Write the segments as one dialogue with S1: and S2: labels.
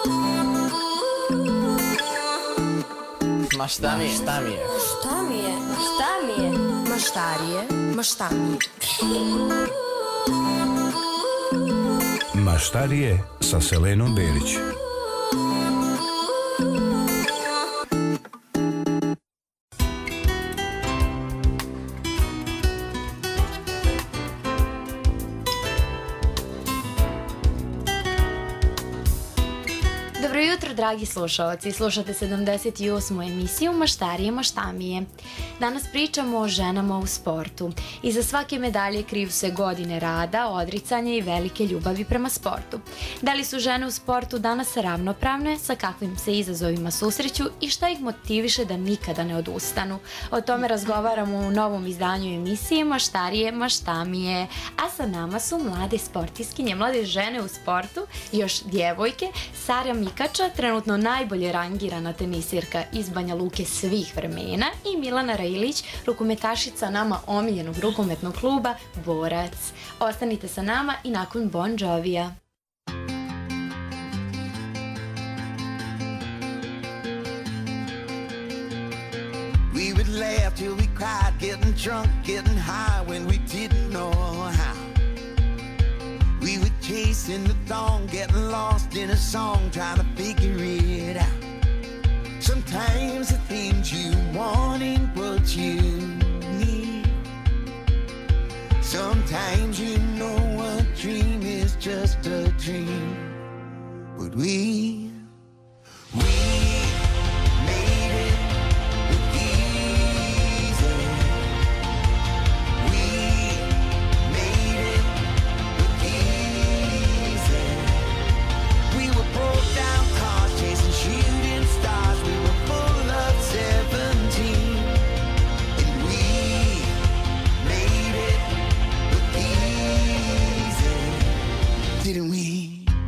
S1: Ma šta mi je?
S2: Šta mi je?
S3: Šta mi je? Šta mi je? Maštarije, maštami.
S4: Maštarije sa Selenom Berić.
S5: Dobro jutro, dragi slušalci. Slušate 78. emisiju Maštarije maštamije. Danas pričamo o ženama u sportu. Iza svake medalje kriju se godine rada, odricanja i velike ljubavi prema sportu. Da li su žene u sportu danas ravnopravne, sa kakvim se izazovima susreću i šta ih motiviše da nikada ne odustanu? O tome razgovaramo u novom izdanju emisije Maštarije maštamije. A sa nama su mlade sportiskinje, mlade žene u sportu, još djevojke, Sara Mikača, trenutno najbolje rangirana tenisirka iz Banja Luke svih vremena, i Milana Railić, rukometašica nama omiljenog rukometnog kluba Borac. Ostanite sa nama i nakon Bon Jovija.
S6: We would laugh till we cried, getting drunk, getting high when we didn't know how. We were chasing the thong, getting lost in a song, trying to figure it out. Sometimes the things you want ain't what you need. Sometimes you know a dream is just a dream. But we made it look easy. We made it look easy. We were broke down cars chasing shooting stars. We were full of 17. And we made it look easy. Didn't we?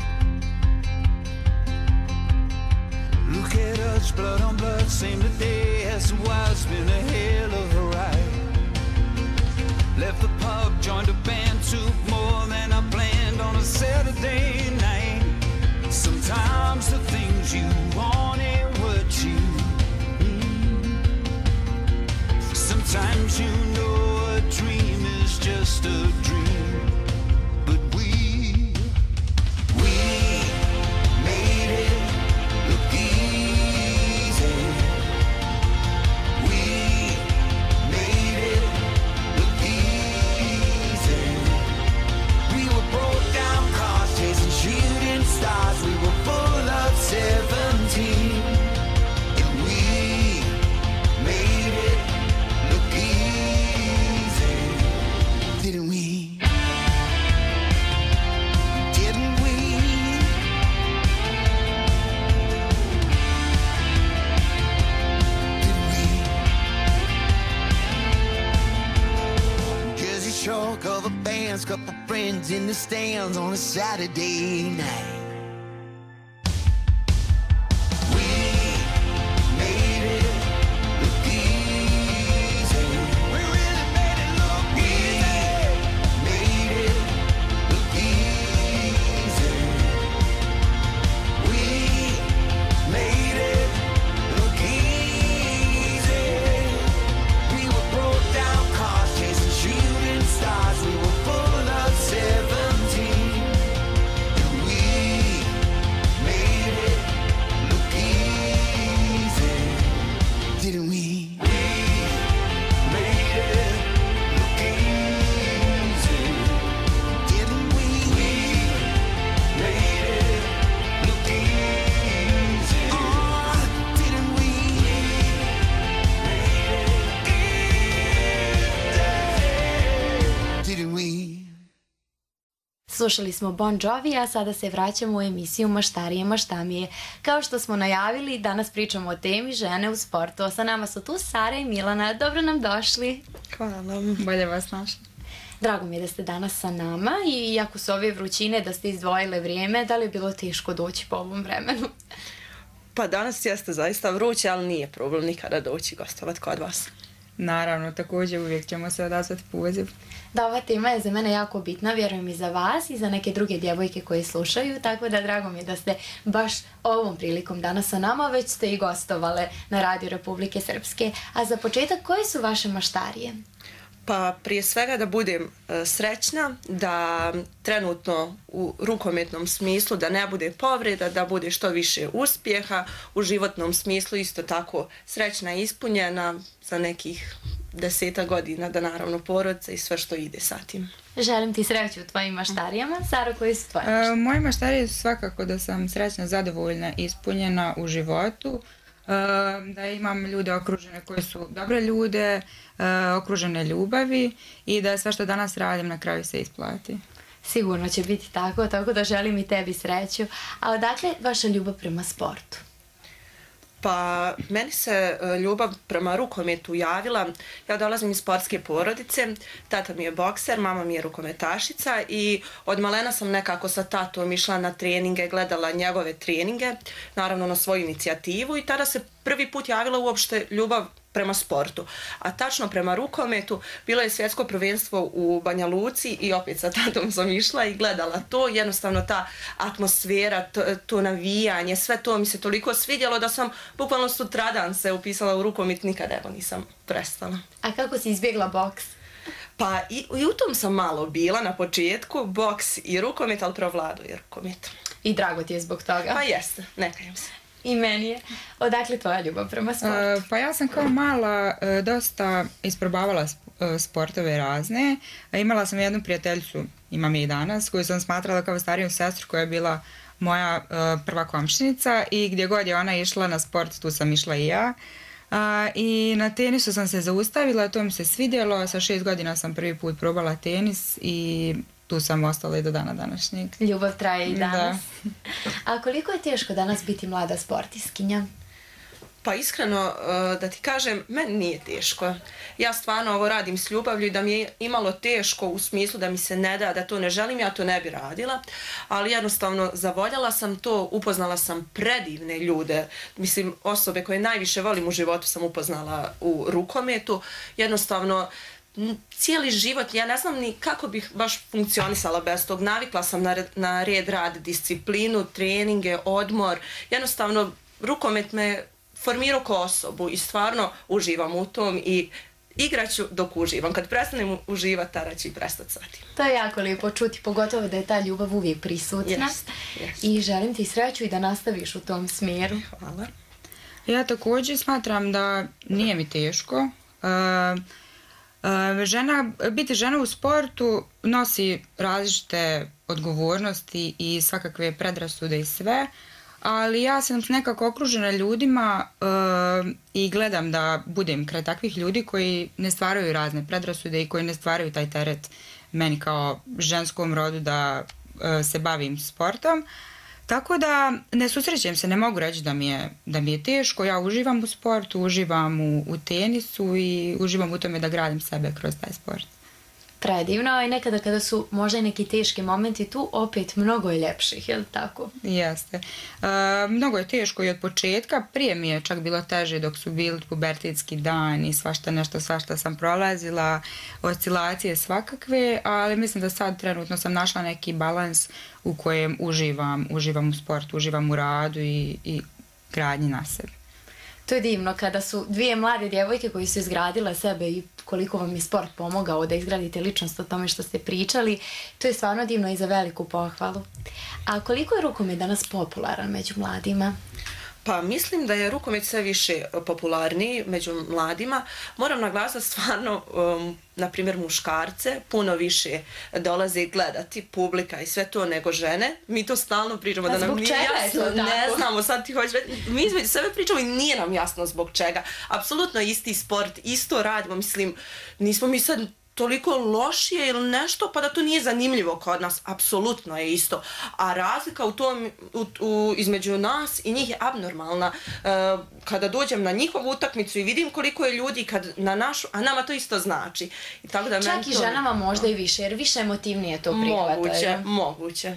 S6: Look at us, blood on blood, same today as a while. It's been a hell of a ride. Left the pub, joined a band, took more than I planned on a Saturday night. Sometimes the things you want ain't what you need. Sometimes you know a dream is just a dream. But we made it look easy. We made it look easy. We were broke down cars chasing shooting stars. We were full of 17. And we made it look easy. Didn't we? Didn't we? Didn't we? Jersey Shore cover bands, couple friends in the stands on a Saturday night. We made it look easy. We really made it look easy. Made it look easy. We made it look easy. We were broke down cars chasing shooting stars. We were full of 17. And we made it look easy. Didn't we? Made it look easy. Didn't we? Made it look easy. Didn't we? Made it easy. Didn't we?
S5: Slušali smo Bon Jovi, a sada se vraćamo u emisiju Maštarije maštamije. Kao što smo najavili, danas pričamo o temi žene u sportu. A sa nama su tu Sara i Milana. Dobro nam došli.
S2: Hvala, bolje vas našli.
S5: Drago mi je da ste danas sa nama i iako su ove vrućine da ste izdvojile vrijeme, da li je bilo teško doći po ovom vremenu?
S2: Pa danas jeste zaista vruće, ali nije problem nikada doći gostovati kod vas. Naravno, također uvijek ćemo se odazvati poziv.
S5: Da, ova tema je za mene jako bitna, vjerujem i za vas i za neke druge djevojke koje slušaju, tako da drago mi je da ste baš ovom prilikom danas sa nama, već ste i gostovale na Radio Republike Srpske. A za početak, koje su vaše maštarije?
S1: Pa prije svega da budem srećna, da trenutno u rukometnom smislu da ne bude povreda, da bude što više uspjeha, u životnom smislu isto tako srećna i ispunjena za nekih 10 godina, da naravno porodica i sve što ide sa tim.
S5: Želim ti sreću u tvojim maštarijama. Saro, koji su tvoje maštarije?
S2: Moje maštarije su svakako da sam srećna, zadovoljna, ispunjena u životu, da imam ljude okružene koji su dobre ljude, okružene ljubavi i da sve što danas radim na kraju se isplati.
S5: Sigurno će biti tako, tako da želim i tebi sreću. A odakle vaša ljubav prema sportu?
S1: Pa meni se ljubav prema rukometu javila, ja dolazim iz sportske porodice, tata mi je bokser, mama mi je rukometašica i od malena sam nekako sa tatom išla na treninge, gledala njegove treninge, naravno na svoju inicijativu i tada se prvi put javila uopšte ljubav prema sportu. A tačno prema rukometu bilo je svjetsko prvenstvo u Banja Luci i opet sa tatom sam išla i gledala to. Jednostavno ta atmosfera, to navijanje, sve to mi se toliko svidjelo da sam bukvalno sutradan se upisala u rukomet, nikada evo nisam prestala.
S5: A kako si izbjegla boks?
S1: Pa i u tom sam malo bila na početku, boks i rukomet, ali prevladuje rukomet.
S5: I drago ti je zbog toga?
S1: Pa jeste, ne kajem se.
S5: I meni je. Odakle tvoja ljubav prema sportu?
S2: Pa ja sam kao mala dosta isprobavala sportove razne. Imala sam jednu prijateljicu, imam je i danas, koju sam smatrala kao stariju sestru koja je bila moja prva komšinica i gdje god je ona išla na sport, tu sam išla i ja. I na tenisu sam se zaustavila, to mi se svidjelo. Sa 6 godina sam prvi put probala tenis i tu sam ostala i do dana današnjeg.
S5: Ljubav traje i danas.
S2: Da.
S5: A koliko je teško danas biti mlada sportistkinja?
S1: Pa iskreno da ti kažem, meni nije teško. Ja stvarno ovo radim s ljubavlju i da mi je imalo teško u smislu da mi se ne da to ne želim, ja to ne bi radila. Ali jednostavno zavoljala sam to, upoznala sam predivne ljude. Mislim, osobe koje najviše volim u životu sam upoznala u rukometu. Jednostavno, cijeli život, ja ne znam ni kako bih baš funkcionisala bez tog. Navikla sam na red rad, disciplinu, treninge, odmor. Jednostavno, rukomet me formirao kao osobu i stvarno uživam u tom i igraću dok uživam. Kad prestanem uživati, tada ću i prestati sa tim.
S5: To je jako lijepo čuti, pogotovo da je ta ljubav uvijek prisutna.
S1: Yes.
S5: I želim ti sreću i da nastaviš u tom smjeru.
S1: Hvala.
S2: Ja također smatram da nije mi teško. Biti žena u sportu nosi različite odgovornosti i svakakve predrasude i sve, ali ja sam nekako okružena ljudima i gledam da budem kraj takvih ljudi koji ne stvaraju razne predrasude i koji ne stvaraju taj teret meni kao ženskom rodu da se bavim sportom. Tako da ne susrećem se, ne mogu reći da mi je teško. Ja uživam u sportu, uživam u tenisu i uživam u tome da gradim sebe kroz taj sport.
S5: Predivno, i nekada kada su možda i neki teški momenti tu, opet mnogo je ljepših, je li tako?
S2: Jeste. Mnogo je teško i od početka. Prije mi je čak bilo teže dok su bili pubertetski dan i svašta sam prolazila, oscilacije svakakve, ali mislim da sad trenutno sam našla neki balans u kojem uživam u sportu, uživam u radu i gradnji na sebi.
S5: To je divno kada su dvije mlade djevojke koji su izgradile sebe i koliko vam je sport pomogao da izgradite ličnost o tome što ste pričali. To je stvarno divno i za veliku pohvalu. A koliko je rukomet danas popularan među mladima?
S1: Pa mislim da je rukomet sve više popularniji među mladima. Moram naglasiti stvarno, na primjer, muškarce puno više dolaze gledati, publika i sve to nego žene. Mi to stalno pričamo da nam nije jasno. Ne znamo, sad ti hoćeš reći. Mi između sebe pričamo i nije nam jasno zbog čega. Apsolutno isti sport, isto radimo. Mislim, nismo mi sad toliko lošije ili nešto, pa da to nije zanimljivo kod nas. Apsolutno je isto. A razlika u tom, između nas i njih je abnormalna. Kada dođem na njihovu utakmicu i vidim koliko je ljudi kad na našu, a nama to isto znači. I tako da
S5: čak i ženama možda i više, jer više emotivnije to prihvataju.
S1: Moguće.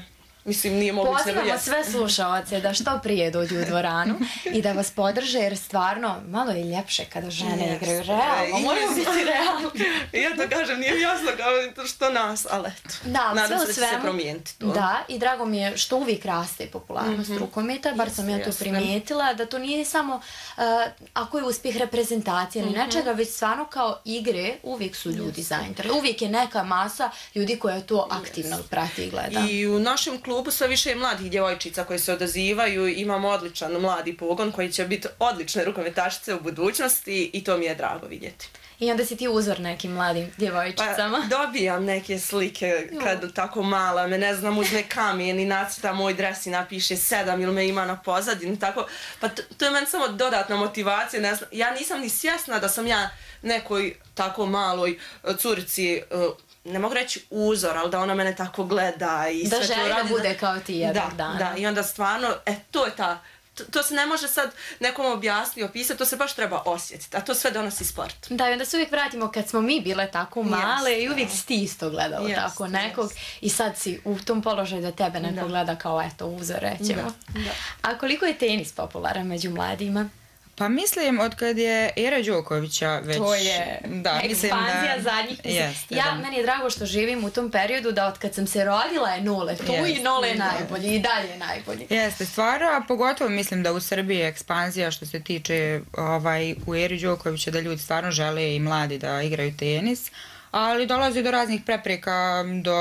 S1: Mislim, nije moguće nego
S5: Pozivamo
S1: jeste.
S5: sve slušaoce da što prije dođu u dvoranu i da vas podrže, jer stvarno malo je ljepše kada žene igraju realno. Moraju biti realno.
S1: Ja to kažem, nije mi jasno kao što nas, ali eto.
S5: Da,
S1: nadam
S5: sve
S1: se
S5: u
S1: da će se
S5: svemu.
S1: promijeniti to.
S5: Da, i drago mi je što uvijek raste popularnost rukometa, bar sam ja to
S1: Jeste.
S5: primijetila, da to nije samo ako je uspjeh reprezentacije ili nečega, već stvarno kao igre uvijek su ljudi zainteresovani. Uvijek je neka masa ljudi koja to aktivno prati i gleda.
S1: I u našem klubu sve više je mladih djevojčica koji se odazivaju, imamo odličan mladi pogon koji će biti odlične rukometašice u budućnosti i to mi je drago vidjeti.
S5: I onda si ti uzor nekim mladim djevojčicama.
S1: Pa dobijam neke slike kad tako mala me, ne znam, uzme kamen i nacrta moj dres i napiše 7 ili me ima na pozadini, tako. Pa to je meni samo dodatna motivacija, ne znam, ja nisam ni svjesna da sam ja nekoj tako maloj curici, ne mogu reći uzor, ali da ona mene tako gleda i sve to radi.
S5: Da želi da bude kao ti jednog dana.
S1: Da, i onda stvarno, to je ta, to se ne može sad nekom objasniti, opisati, to se baš treba osjetiti, a to sve donosi sport.
S5: Da, i onda se uvijek vratimo kad smo mi bile tako male i uvijek si ti isto gledala tako nekog i sad si u tom položaju da tebe neko gleda kao eto uzor, rećemo.
S1: Da.
S5: A koliko je tenis popularan među mladima?
S2: Pa mislim, od kad je era Đokovića već...
S5: To je ekspanzija zadnjih. Meni je drago što živim u tom periodu da od kad sam se rodila je Nole tu i Nole je najbolji i dalje je najbolji.
S2: Jeste, stvarno, a pogotovo mislim da u Srbiji je ekspanzija što se tiče u eri Đokovića, da ljudi stvarno žele i mladi da igraju tenis, ali dolazi do raznih prepreka,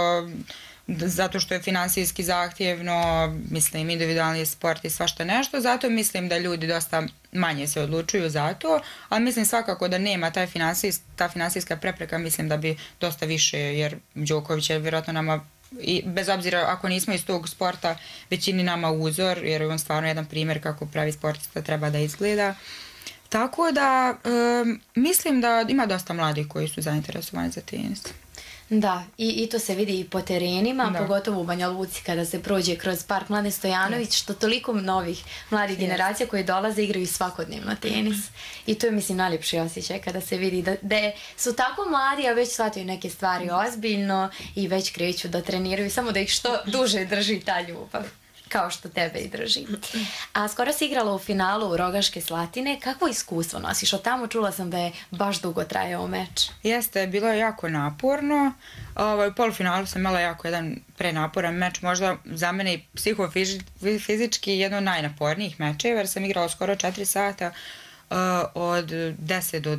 S2: zato što je finansijski zahtjevno, mislim, individualni sport i svašta nešto, zato mislim da ljudi dosta manje se odlučuju za to, ali mislim svakako da nema ta finansijska prepreka, mislim da bi dosta više, jer Đoković je vjerojatno nama, i bez obzira ako nismo iz tog sporta, većini nama uzor, jer je on stvarno jedan primjer kako pravi sportista treba da izgleda. Tako da mislim da ima dosta mladih koji su zainteresovani za tenis.
S5: Da, i to se vidi i po terenima, pogotovo u Banja Luci kada se prođe kroz park Mlade Stojanović, što toliko novih mladih generacija koje dolaze igraju svakodnevno tenis. I to je, mislim, najljepši osjećaj kada se vidi da su tako mladi, a već shvataju neke stvari ozbiljno i već kreću da treniraju, samo da ih što duže drži ta ljubav. Kao što tebe i drži. A skoro si igrala u finalu Rogaške Slatine. Kakvo iskustvo nosiš? Od tamo čula sam da je baš dugo trajao meč.
S2: Jeste, bilo je jako naporno. U polufinalu sam imala jako jedan prenaporan meč. Možda za mene i psihofizički jedno od najnapornijih mečeva, jer sam igrala skoro 4 sata od 10 do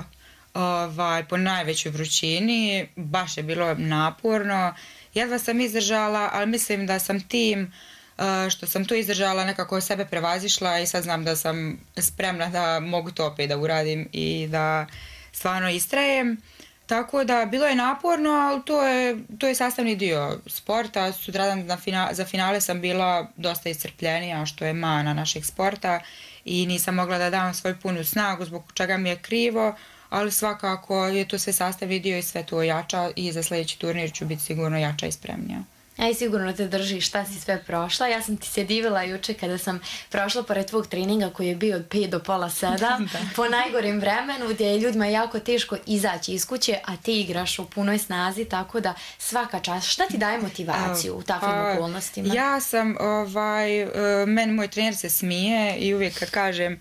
S2: 2 po najvećoj vrućini. Baš je bilo naporno. Jedva sam izdržala, ali mislim da sam tim što sam to izdržala nekako sebe prevazišla i sad znam da sam spremna da mogu to opet da uradim i da stvarno istrajem. Tako da bilo je naporno, ali to je sastavni dio sporta. Sutradan za finale sam bila dosta iscrpljenija, što je mana našeg sporta, i nisam mogla da dam svoju punu snagu, zbog čega mi je krivo, ali svakako je to sve sastavni dio i sve to jača, i za sljedeći turnir ću biti sigurno jača i spremnija.
S5: Aj, sigurno te drži šta si sve prošla. Ja sam ti se divila juče kada sam prošla pored tvog treninga koji je bio od 5 do pola 7 po najgorim vremenu, gdje je ljudima jako teško izaći iz kuće, a ti igraš u punoj snazi, tako da svaka čast. Šta ti daje motivaciju u takvim okolnostima?
S2: Ja sam, meni moj trener se smije i uvijek kad kažem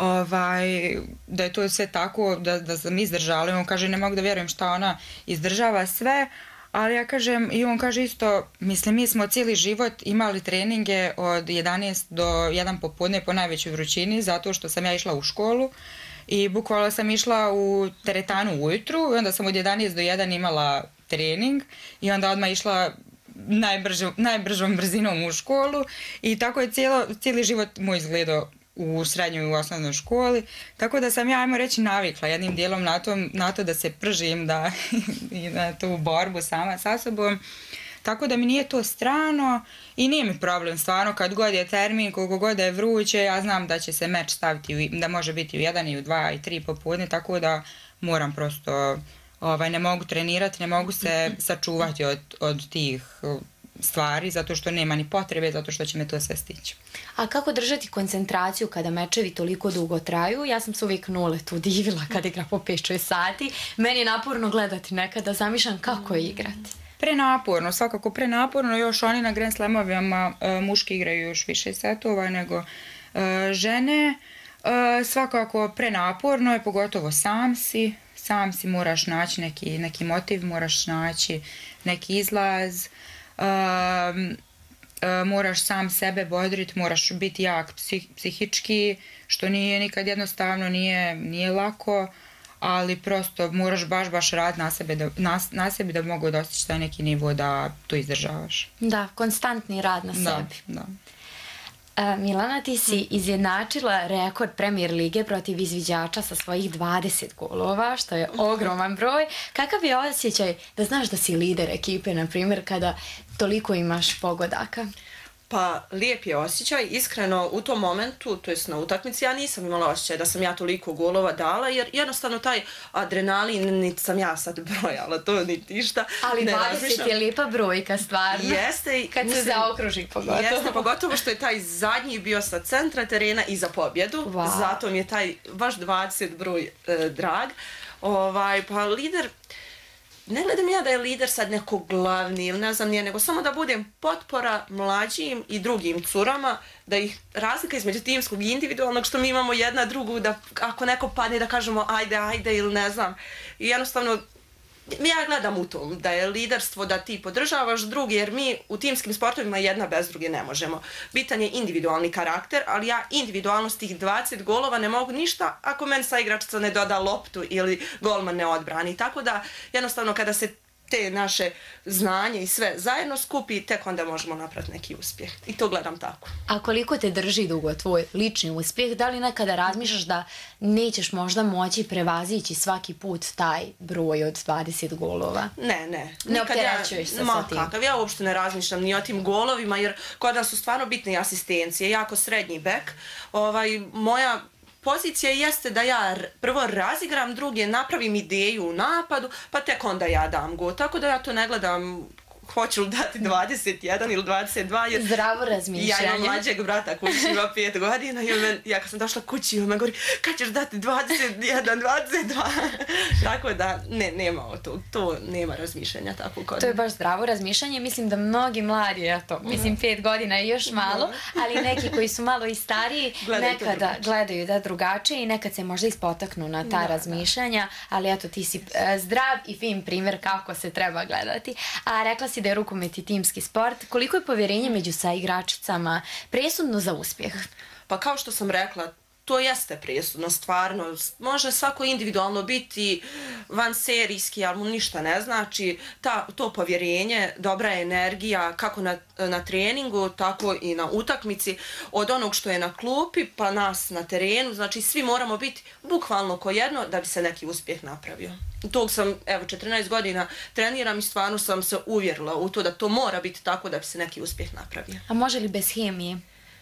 S2: da je to sve tako, da sam izdržala, on kaže ne mogu da vjerujem šta ona izdržava sve. Ali ja kažem, i on kaže isto, mislim, mi smo cijeli život imali treninge od 11 do 1 popodne po najvećoj vrućini, zato što sam ja išla u školu i bukvalno sam išla u teretanu ujutru i onda sam od 11 do 1 imala trening i onda odmah išla najbržom brzinom u školu i tako je cijeli život moj izgledao u srednjoj i u osnovnoj školi, tako da sam ja, ajmo reći, navikla jednim dijelom na to da se pržim i na tu borbu sama sa sobom, tako da mi nije to strano i nije mi problem stvarno kad god je termin, koliko god je vruće, ja znam da će se meč staviti, da može biti u 1 i u 2 i 3 popodne, tako da moram prosto, ne mogu trenirati, ne mogu se sačuvati od tih stvari, zato što nema ni potrebe, zato što će me to sve stići.
S5: A kako držati koncentraciju kada mečevi toliko dugo traju? Ja sam se uvijek Nole tu divila kad igra po 5-6 sati. Meni je naporno gledati nekada, zamišljam kako je igrati.
S2: prenaporno, svakako prenaporno, još oni na Grand Slamovima muški igraju još više setova nego žene. Svakako prenaporno je, pogotovo sam si moraš naći neki motiv, moraš naći neki izlaz, moraš sam sebe bodriti, moraš biti jak psihički, što nije nikad jednostavno, nije lako, ali prosto moraš baš raditi na sebi da mogu dostići taj neki nivo da to izdržavaš.
S5: Da, konstantni rad na sebi.
S2: Da.
S5: Milana, ti si izjednačila rekord Premier lige protiv izviđača sa svojih 20 golova, što je ogroman broj. Kakav je osjećaj da znaš da si lider ekipe, na primjer, kada toliko imaš pogodaka?
S1: Pa lijep je osjećaj, iskreno u tom momentu, to jest na utakmici, ja nisam imala osjećaj da sam ja toliko golova dala, jer jednostavno taj adrenalin, niti sam ja sad brojala, to niti išta.
S5: Ali 20 je lijepa brojka, stvarno.
S1: Jeste.
S5: Kad se zaokruži pogotovo.
S1: Jeste, pogotovo što je taj zadnji bio sa centra terena i za pobjedu, zato mi je taj baš 20 broj drag. Pa lider... Ne gledam ja da je lider sad neko glavni ili ne znam nije, nego samo da budem potpora mlađim i drugim curama, da ih razlika između timskog i individualnog, što mi imamo jedna drugu, da ako neko padne da kažemo ajde ili ne znam. I jednostavno, ja gledam u tom da je liderstvo da ti podržavaš drugi, jer mi u timskim sportovima jedna bez druge ne možemo. Bitan je individualni karakter, ali ja individualnost tih 20 golova ne mogu ništa ako meni saigračica ne doda loptu ili golman ne odbrani. Tako da jednostavno kada se te naše znanje i sve zajedno skupi, tek onda možemo napraviti neki uspjeh. I to gledam tako.
S5: A koliko te drži dugo tvoj lični uspjeh? Da li nekada razmišljaš da nećeš možda moći prevazići svaki put taj broj od 20 golova?
S1: Ne.
S5: Ne opterećuješ se sa tim?
S1: Kakav, ja uopšte ne razmišljam ni o tim golovima, jer kod nas su stvarno bitne asistencije. Jako srednji bek. Moja pozicija jeste da ja prvo razigram druge, napravim ideju u napadu, pa tek onda ja dam gol. Tako da ja to ne gledam hoću li dati 21 ili 22. Jer
S5: zdravo razmišljanje.
S1: Ja imam mlađeg brata koji ima 5 godina i ja kad sam došla kući on me govori kad ćeš dati 21, 22. Tako da nema to nema razmišljanja tako kod.
S5: To je baš zdravo razmišljanje. Mislim da mnogi mladi, mislim 5 godina i još malo, ali neki koji su malo i stariji nekada gledaju da drugačije i nekad se možda ispotaknu na ta razmišljanja, ali eto ti si zdrav i fin primjer kako se treba gledati. A rekla si da je rukomet i timski sport. Koliko je povjerenje među saigračicama presudno za uspjeh?
S1: Pa kao što sam rekla, to jeste presudno, stvarno. Može svako individualno biti vanserijski, ali mu ništa ne znači. To povjerenje, dobra energija, kako na treningu, tako i na utakmici. Od onog što je na klupi, pa nas na terenu. Znači, svi moramo biti bukvalno ko jedno da bi se neki uspjeh napravio. Tog sam, 14 godina treniram i stvarno sam se uvjerila u to da to mora biti tako da bi se neki uspjeh napravio.
S5: A može li bez hemije?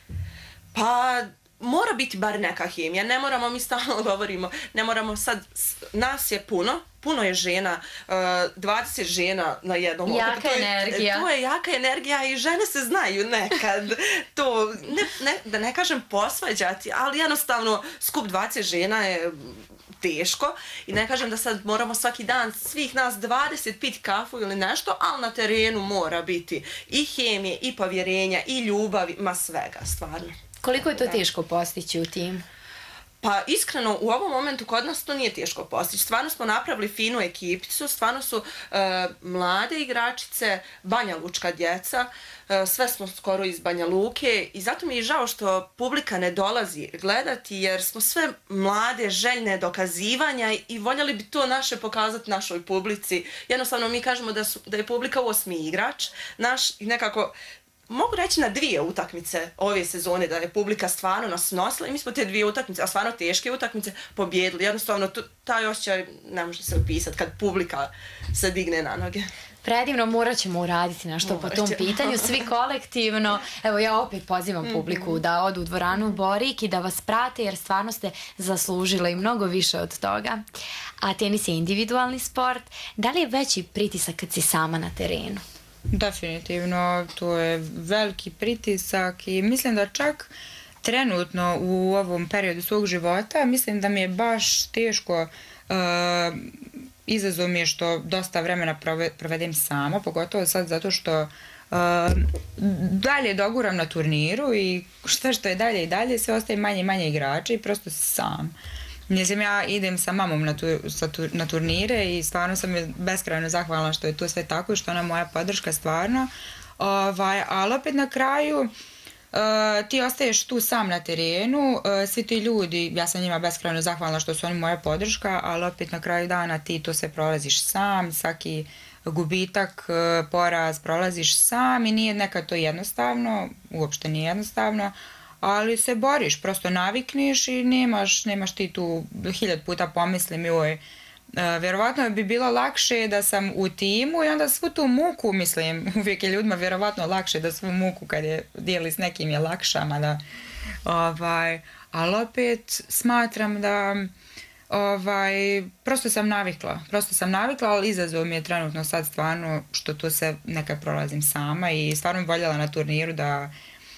S1: Pa mora biti bar neka hemija, ne moramo, mi stalno govorimo, ne moramo sad, nas je puno je žena, 20 žena na jednom okupu.
S5: Jaka energija.
S1: To je jaka energija i žene se znaju nekad. To, da ne kažem posvađati, ali jednostavno skup 20 žena je teško i ne kažem da sad moramo svaki dan svih nas 20 piti kafu ili nešto, ali na terenu mora biti i hemije, i povjerenja, i ljubavi, ma svega, stvarno.
S5: Koliko je to teško postići u tim?
S1: Pa iskreno, u ovom momentu kod nas to nije teško postići. Stvarno smo napravili finu ekipicu, stvarno su mlade igračice, banjalučka djeca, sve smo skoro iz Banja Luke i zato mi je žao što publika ne dolazi gledati jer smo sve mlade, željne dokazivanja i voljeli bi to naše pokazati našoj publici. Jednostavno mi kažemo da je publika 8. igrač, naš nekako... Mogu reći na 2 utakmice ove sezone da je publika stvarno nas nosila i mi smo te 2 utakmice, a stvarno teške utakmice, pobjedili. Jednostavno, taj osjećaj ne može se opisati kad publika se digne na noge.
S5: Predivno, morat ćemo uraditi nešto po tom pitanju, svi kolektivno. Evo ja opet pozivam publiku da odu u dvoranu Borik i da vas prate jer stvarno ste zaslužile i mnogo više od toga. A tenis je individualni sport. Da li je veći pritisak kad si sama na terenu?
S2: Definitivno, to je veliki pritisak i mislim da čak trenutno u ovom periodu svog života mislim da mi je baš teško izazov mi je što dosta vremena provedem sama, pogotovo sad zato što dalje doguram na turniru i što je dalje i dalje, sve ostaje manje i manje igrača i prosto sam. Mislim, ja idem sa mamom na turnire i stvarno sam je beskrajno zahvalna što je to sve tako i što ona moja podrška stvarno. Ali opet na kraju ti ostaješ tu sam na terenu, svi ti ljudi, ja sam njima beskrajno zahvalna što su oni moja podrška, ali opet na kraju dana ti to sve prolaziš sam, svaki gubitak, poraz prolaziš sam i nije nekad to jednostavno, uopšte nije jednostavno, ali se boriš, prosto navikniš i nemaš ti tu 1000 puta pomislim joj, vjerovatno bi bilo lakše da sam u timu i onda svu tu muku, mislim, uvijek je ljudima vjerovatno lakše da svu muku kad je dijeli s nekim je lakša, mada, ali opet smatram da prosto sam navikla, ali izazov mi je trenutno sad stvarno što to se nekad prolazim sama i stvarno bi voljela na turniru da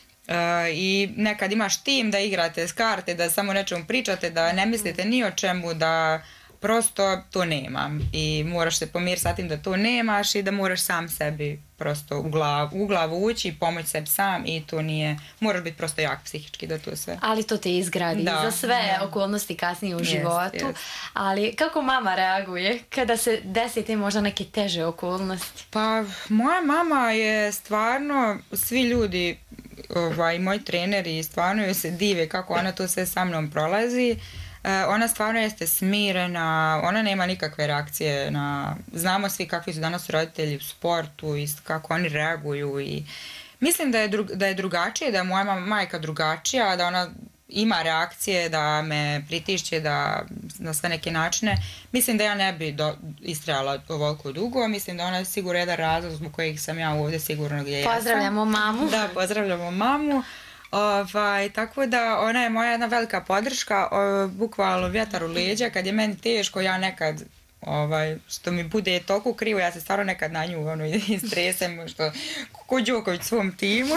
S2: i nekad imaš tim da igrate s karte, da samo nečemu pričate, da ne mislite ni o čemu, da prosto to nemam i moraš se pomiriti sa tim da to nemaš i da moraš sam sebi prosto u glavu ući i pomoći sebi sam i to nije, moraš biti prosto jak psihički da to sve.
S5: Ali to te izgradi za sve okolnosti kasnije u životu. Ali kako mama reaguje kada se desite možda neke teže okolnosti?
S2: Pa moja mama je stvarno, svi ljudi i moji treneri stvarno joj se dive kako ona to sve sa mnom prolazi. Ona stvarno jeste smirena, ona nema nikakve reakcije znamo svi kakvi su danas roditelji u sportu i kako oni reaguju i mislim da je drugačije, da je moja majka drugačija, da ona ima reakcije, da me pritišće na sve neke načine. Mislim da ja ne bi istrajala ovoliko dugo, mislim da ona je sigurno jedan razlog zbog kojeg sam ja ovdje sigurno gdje jesam.
S5: Pozdravljamo mamu.
S2: Da, pozdravljamo mamu. Tako da ona je moja jedna velika podrška, bukvalno vjetar u leđa, kad je meni teško ja nekad što mi bude toliko krivo, ja se stvarno nekad na nju istresem što ko Đoković svom timu.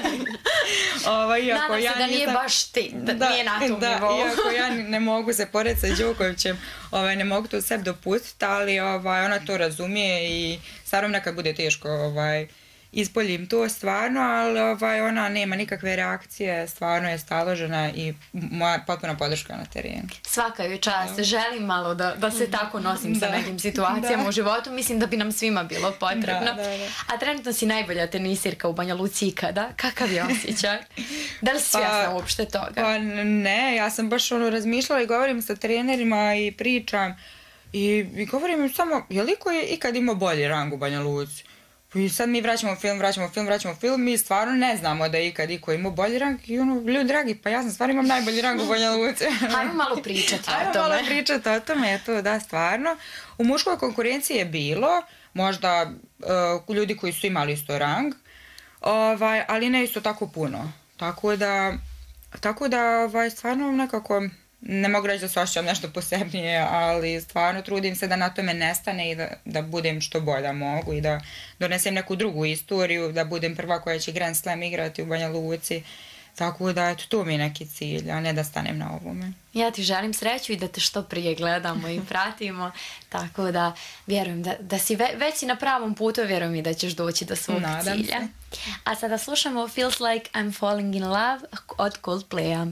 S5: Nadam se da nije baš ti, da nije na tom nivou.
S2: Iako ja ne mogu se porediti sa Đokovićem, ne mogu to sebi dopustiti, ali ona to razumije i stvarno nekad bude teško ispoljim to stvarno, ali ona nema nikakve reakcije, stvarno je staložena i moja potpuna podrška na terenu.
S5: Svaka joj čast, želim malo da se tako nosim sa nekim situacijama u životu, mislim da bi nam svima bilo potrebno. A trenutno si najbolja tenisirka u Banja Luci ikada, kakav je osjećaj? Da li si svjesna uopšte toga?
S2: Pa ne, ja sam baš razmišljala i govorim sa trenerima i pričam i govorim im samo, je li ko je ikad imao bolji rang u Banja Luci? I sad mi vraćamo film, mi stvarno ne znamo da je ikad iko imao bolji rang i ljudi dragi, pa ja sam stvarno imam najbolji rang u Banja Luci.
S5: Hajmo malo pričati
S2: o tome, to da stvarno. U muškoj konkurenciji je bilo, možda ljudi koji su imali isto rang, ali ne isto tako puno. Tako da stvarno nekako, ne mogu reći da se osjećam nešto posebnije, ali stvarno trudim se da na tome nestane i da budem što bolja mogu i da donesem neku drugu istoriju, da budem prva koja će Grand Slam igrati u Banja Luci. Tako da to mi je neki cilj, a ne da stanem na ovome.
S5: Ja ti želim sreću i da te što prije gledamo i pratimo, tako da vjerujem da si već si na pravom putu, vjerujem i da ćeš doći do svog cilja. A sada slušamo Feels Like I'm Falling in Love od Coldplaya.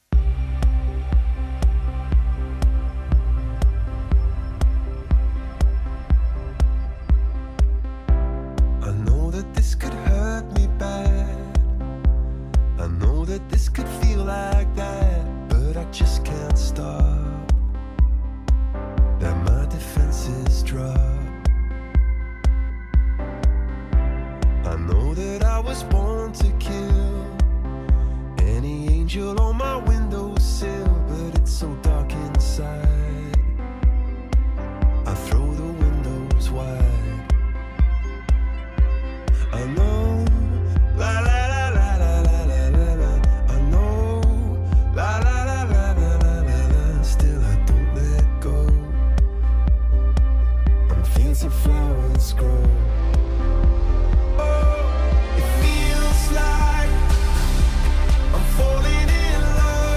S6: That this could feel like that, but I just can't stop. That my defenses drop. I know that I was born to kill any angel on my windowsill, but it's so dark inside. I throw the windows wide. I know, la la. The flowers grow. Oh, it feels like I'm falling in love.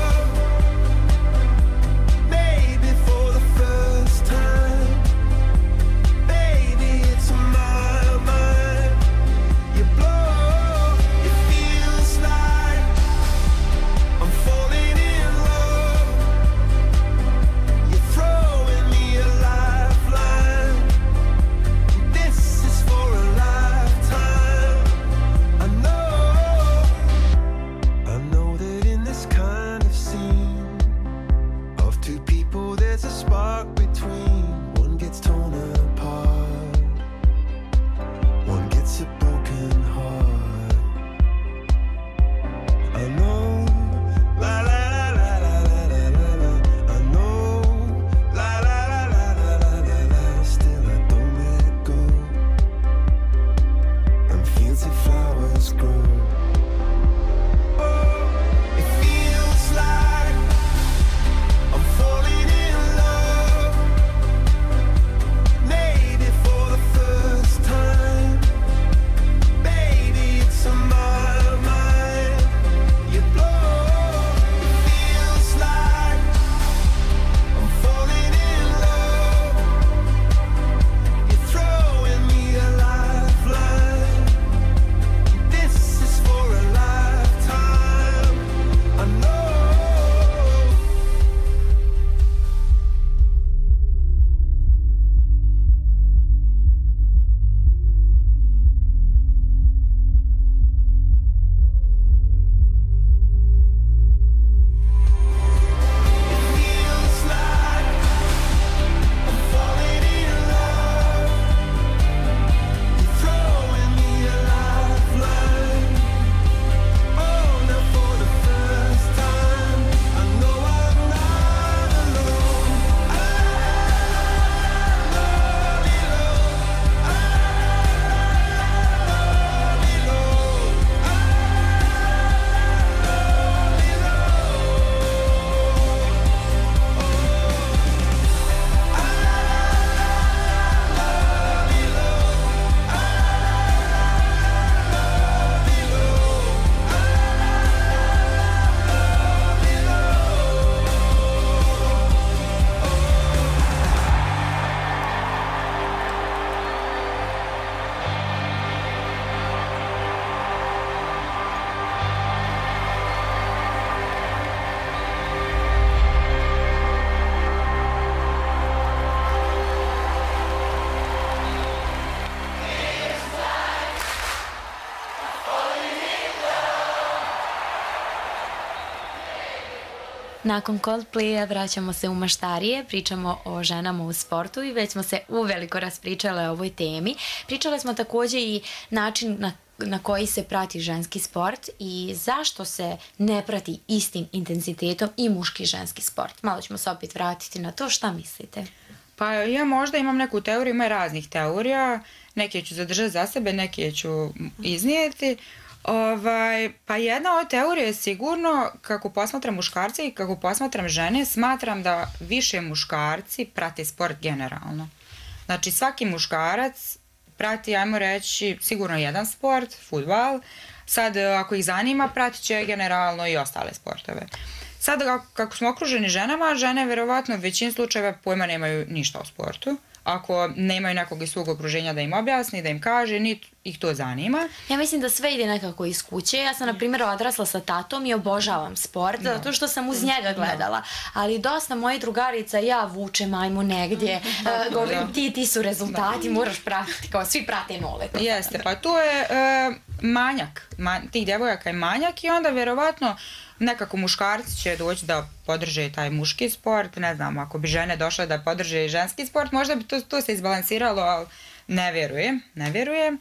S5: Nakon Coldplaya vraćamo se u maštarije, pričamo o ženama u sportu i već smo se uveliko raspričale o ovoj temi. Pričale smo također i način na koji se prati ženski sport i zašto se ne prati istim intenzitetom i muški i ženski sport. Malo ćemo se opet vratiti na to, šta mislite?
S2: Pa ja možda imam neku teoriju, ima raznih teorija, neke ću zadržati za sebe, neke ću iznijeti. Pa jedna od teorija je sigurno, kako posmatram muškarce i kako posmatram žene, smatram da više muškarci prate sport generalno. Znači svaki muškarac prati, ajmo reći, sigurno jedan sport, fudbal. Sad ako ih zanima, pratit će generalno i ostale sportove. Sad kako smo okruženi ženama, žene verovatno u većini slučajeva pojma nemaju ništa o sportu. Ako nemaju nekog iz svog okruženja da im objasni, da im kaže, niti ih to zanima.
S5: Ja mislim da sve ide nekako iz kuće. Ja sam, na primjer, odrasla sa tatom i obožavam sport, zato što sam uz njega gledala. Ali dosta mojih drugarica, ja vučem, ajmo negdje, govorim ti su rezultati, moraš pratiti, kao svi prate nole.
S2: Jeste, pa to je manjak, tih djevojaka je manjak i onda vjerovatno nekako muškarci će doći da podrže taj muški sport, ne znam, ako bi žene došle da podrže ženski sport, možda bi to se izbalansiralo, ali ne vjerujem.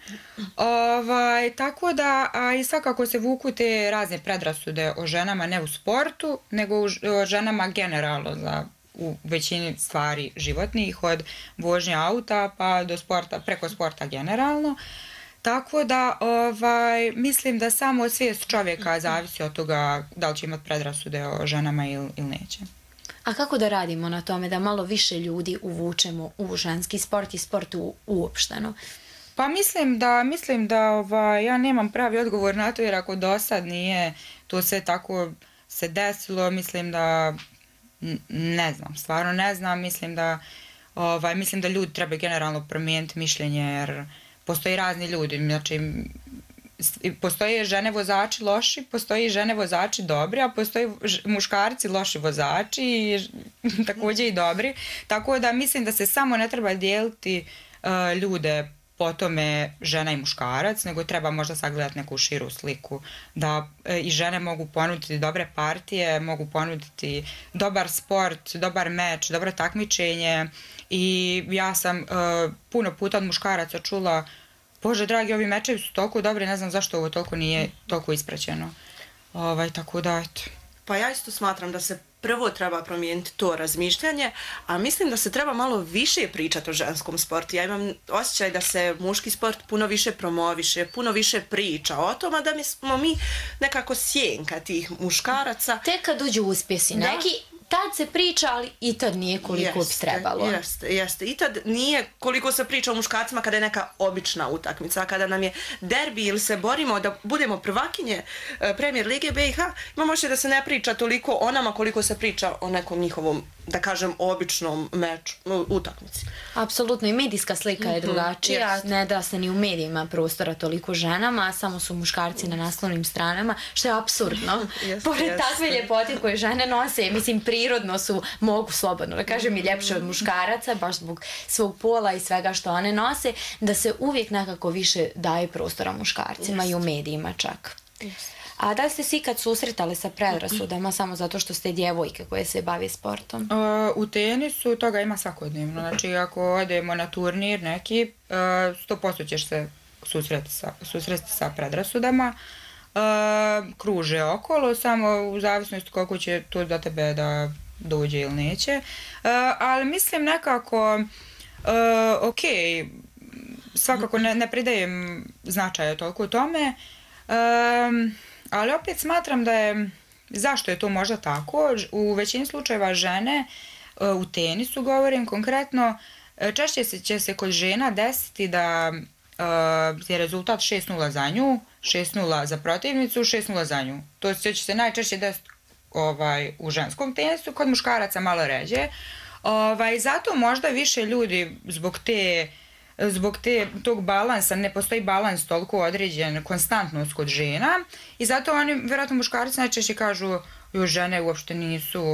S2: Tako da, i svakako se vuku te razne predrasude o ženama, ne u sportu, nego o ženama generalno u većini stvari životnih, od vožnje auta pa do sporta, preko sporta generalno. Tako da mislim da samo svijest čovjeka zavisi od toga da li će imati predrasude o ženama ili neće.
S5: A kako da radimo na tome da malo više ljudi uvučemo u ženski sport i sport uopšteno?
S2: Pa mislim da ja nemam pravi odgovor na to, jer ako do sad nije to sve tako se desilo, mislim da ne znam, stvarno ne znam, mislim da ljudi treba generalno promijeniti mišljenje, jer postoji razni ljudi, znači postoje žene vozači loši, postoji žene vozači dobri, a postoji muškarci loši vozači i također i dobri, tako da mislim da se samo ne treba dijeliti ljude po tome žena i muškarac, nego treba možda sagledati neku širu sliku, da i žene mogu ponuditi dobre partije, mogu ponuditi dobar sport, dobar meč, dobro takmičenje i ja sam puno puta od muškaraca čula: Bože dragi, ovi mečevi su toliko dobri, ne znam zašto ovo toliko nije toliko ispraćeno. Tako da, eto.
S1: Pa ja isto smatram da se prvo treba promijeniti to razmišljanje, a mislim da se treba malo više pričati o ženskom sportu. Ja imam osjećaj da se muški sport puno više promoviše, puno više priča o tome, da smo mi nekako sjenka tih muškaraca.
S5: Tek kad dođu uspjesi neki, tad se priča, ali i tad nije koliko bi trebalo.
S1: Jeste. I tad nije koliko se priča o muškarcima kada je neka obična utakmica, kada nam je derbi ili se borimo da budemo prvakinje Premier Lige BiH, imamo še da se ne priča toliko o nama koliko se priča o nekom njihovom, da kažem, običnom meču, utakmici.
S5: Apsolutno, i medijska slika je drugačija, ne da se ni u medijima prostora toliko ženama, samo su muškarci na naslovnim stranama, što je apsurdno. Pored takve ljepote koje žene nose, mislim, prirodno su, mogu slobodno da kažem, i ljepše od muškaraca, baš zbog svog pola i svega što one nose, da se uvijek nekako više daje prostora muškarcima i u medijima čak. A da li ste se ikad susretali sa predrasudama samo zato što ste djevojke koje se bave sportom?
S2: U tenisu toga ima svakodnevno. Znači ako odemo na turnir neki, 100% ćeš se susresti sa predrasudama. Kruže okolo, samo u zavisnosti koliko će to do tebe da dođe ili neće. Ali mislim nekako, svakako ne pridajem značaja toliko tome, ali opet smatram da je, zašto je to možda tako, u većini slučajeva žene, u tenisu govorim konkretno, češće će se kod žena desiti da je rezultat 6-0 za nju, 6-0 za protivnicu, 6-0 za nju. To će se najčešće desiti u ženskom tenisu, kod muškaraca malo ređe. Zato možda više ljudi zbog tog balansa, ne postoji balans toliko određen, konstantnost kod žena i zato oni, vjerojatno muškarci najčešće kažu: žene uopšte nisu,